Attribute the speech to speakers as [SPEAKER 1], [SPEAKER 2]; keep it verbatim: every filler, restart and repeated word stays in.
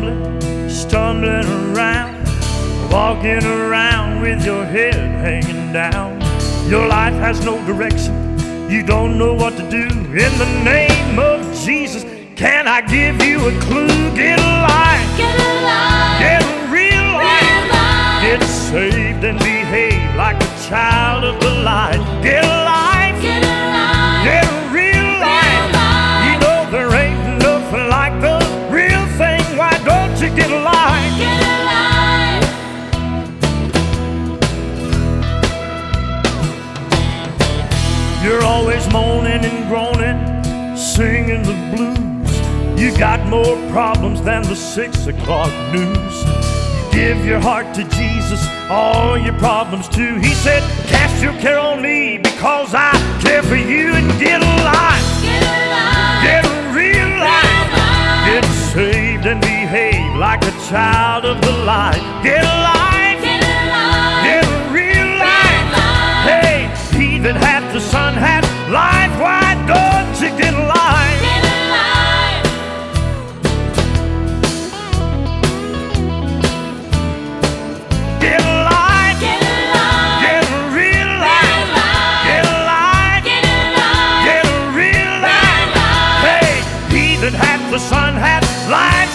[SPEAKER 1] stumbling, stumbling around, walking around with your head hanging down. Your life has no direction, you don't know what to do. In the name of Jesus, can I give you a clue? Get alive,
[SPEAKER 2] Get alive,
[SPEAKER 1] get a real life,
[SPEAKER 2] real life.
[SPEAKER 1] get saved and behave like a child of the light. Get alive,
[SPEAKER 2] Get alive,
[SPEAKER 1] get a real life.
[SPEAKER 2] life.
[SPEAKER 1] You know there ain't nothing like the real thing. Why don't you get alive?
[SPEAKER 2] Get alive.
[SPEAKER 1] You're always moaning and groaning, singing the blues. You got more problems than the six o'clock news. You give your heart to Jesus, all your problems too. He said, cast your care on me because I care for you. And get alive,
[SPEAKER 2] Get alive,
[SPEAKER 1] get a real life,
[SPEAKER 2] life.
[SPEAKER 1] get saved and behave like a child of the light. Get alive,
[SPEAKER 2] Get alive,
[SPEAKER 1] get a real life.
[SPEAKER 2] life.
[SPEAKER 1] Hey, he that hath the Son hath life. Why don't you get alive?
[SPEAKER 2] Get alive,
[SPEAKER 1] Get alive,
[SPEAKER 2] get alive,
[SPEAKER 1] get a real life.
[SPEAKER 2] life.
[SPEAKER 1] Get alive,
[SPEAKER 2] Get alive,
[SPEAKER 1] get a real life.
[SPEAKER 2] life.
[SPEAKER 1] Hey, he that hath the Son hath life.